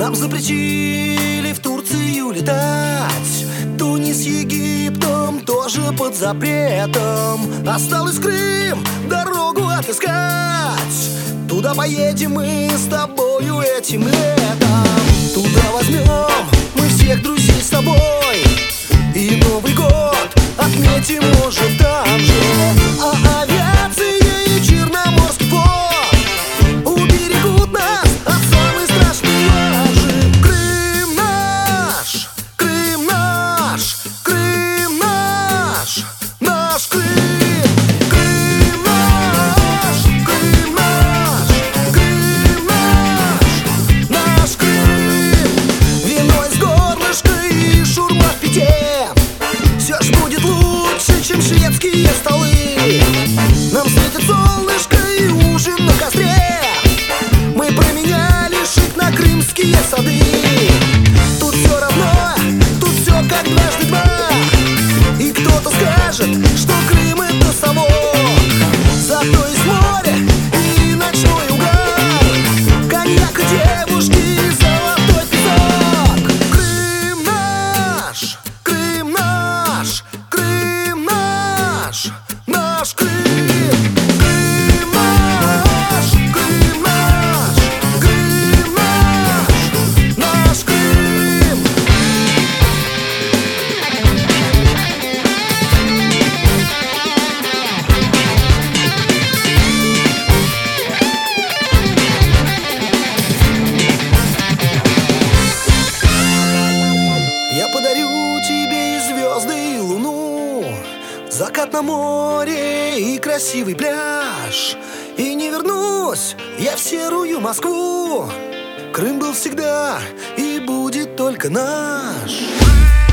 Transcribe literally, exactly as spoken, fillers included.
Нам запретили в Турцию летать. Тунис, Египтом тоже под запретом. Осталось Крым, дорогу отыскать. Туда поедем мы с тобою этим летом. Туда возьмем мы всех друзей с тобой, и Новый год отметим, может, там же. А авиация и Черноморский флот уберегут нас от самой страшной лажи. Крым наш, Крым наш, Крым наш, наш Крым. Крым наш, Крым наш, Крым наш, наш Крым. Вино из горлышка и шаурма в пяте. Все ж будет лучше, чем шведские столы. Нам светит солнышко и ужин на костре. Мы променяли шик на крымские сады. Тут все равно, тут все как дважды два. И кто-то скажет, что Крым это совок. Зато есть море и ночной угар, коньяк и девушки и золотой песок. Крым наш, Крым наш, Крым наш, наш Крым. Крым наш, Крым наш, Крым наш, наш Крым. Я подарю тебе и звезды, и луну, закат на море и красивый пляж. И не вернусь я в серую Москву. Крым был всегда и будет только наш.